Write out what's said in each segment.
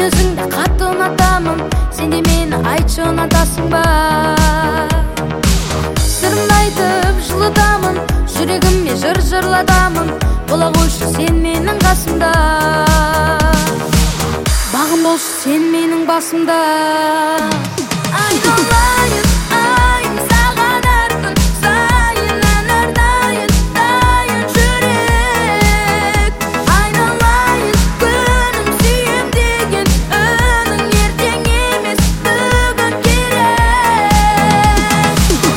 өзіңді қатты ұнатамын, сен де мені айтшы ұнатасың ба? Сырымды айтып жылытамын, жүрегіме жыр жырладамын, бола қойшы сен менің қасымда, бағым болшы сен менің басымда. Айналайын, айым саған әр күн сайын, ән әрдайын, дайын жүрек. Айналайын, күнім сүйем деген үнің ертең емес, бүгін керек.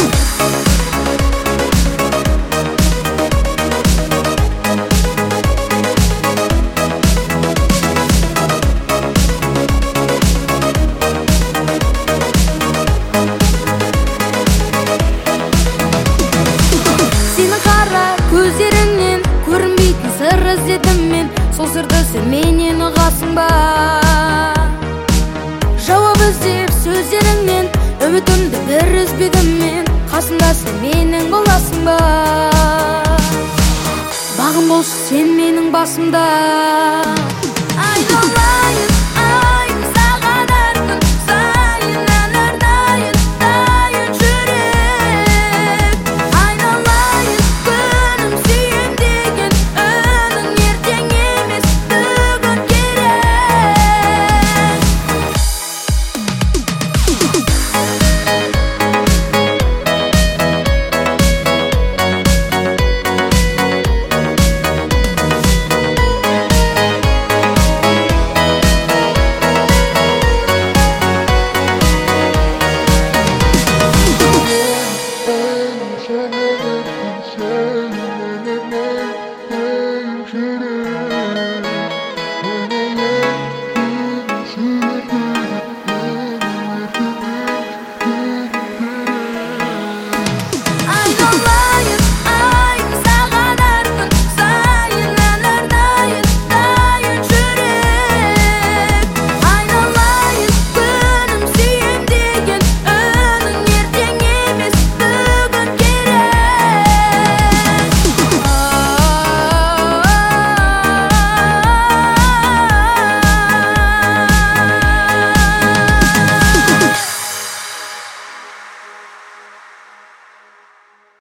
Сені қара көздеріңнен көрінбейтін сыр іздедім мен, сол сырды сен менен ұғасың ба? Жауап іздеп сөздеріңнен үмітімді бір үзбедім мен, қасымда сен менің боласың ба? Бағым болшы сен менің басымда.